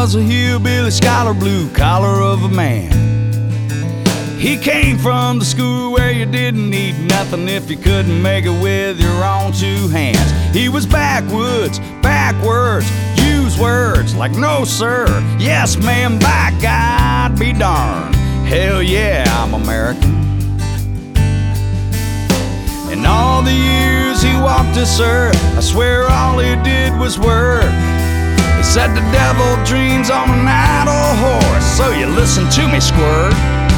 was a hillbilly scholar, blue collar of a man. He came from the school where you didn't need nothing if you couldn't make it with your own two hands. He was backwoods, backwards, use words like no sir, yes ma'am, by God be darned. Hell yeah, I'm American. In all the years he walked this earth, I swear all he did was work. He said the devil dreams on an idle horse, so you listen to me, squirt.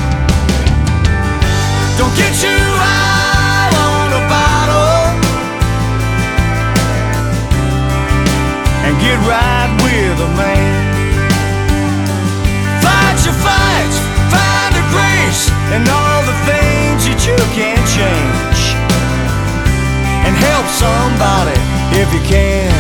Don't get you high on a bottle and get right with a man. Fight your fights, find a grace in all the things that you can't change, and help somebody if you can.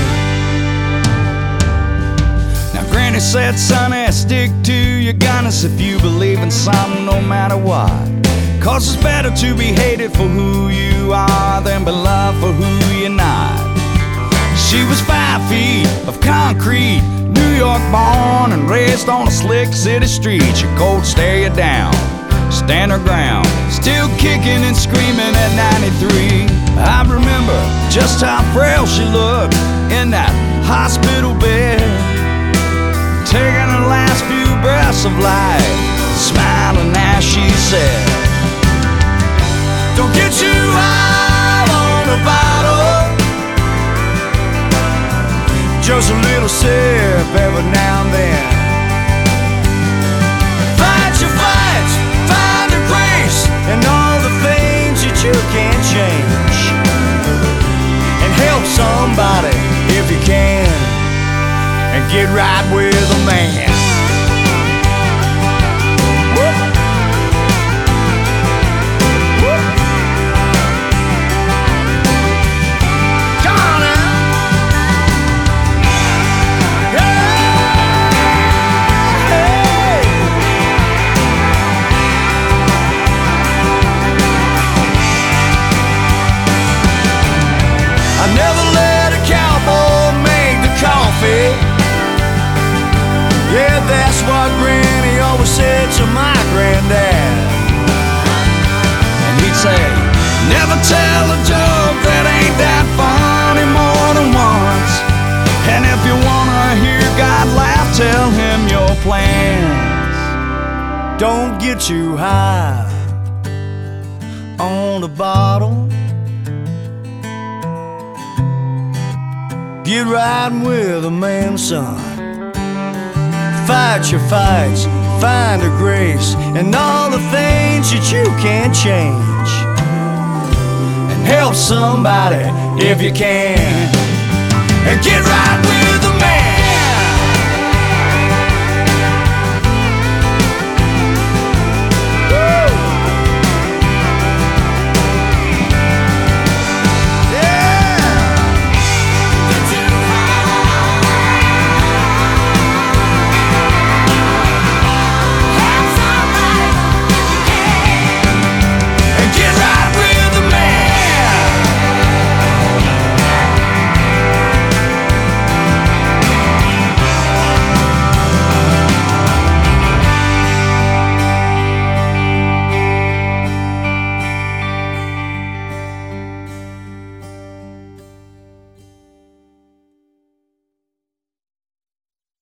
Now Granny said, sonny, stick to your gunners if you believe in something no matter what. 'Cause it's better to be hated for who you are than be loved for who you're not. She was 5 feet of concrete, New York born and raised on a slick city street. She cold stare you down, stand her ground, still kicking and screaming at 93. I remember just how frail she looked in that hospital bed, taking her last few breaths of life, smiling as she said, don't get you high on a bottle, just a little sip every now and then. Fight your fights, find a grace in all the things that you can't change, and help somebody if you can, and get right with a man. Never let a cowboy make the coffee. Yeah, that's what Granny always said to my granddad. And he'd say, never tell a joke that ain't that funny more than once. And if you wanna hear God laugh, tell him your plans don't get you high on the bottle. Get riding with a man, son. Fight your fights, find a grace in all the things that you can't change, and help somebody if you can, and get right with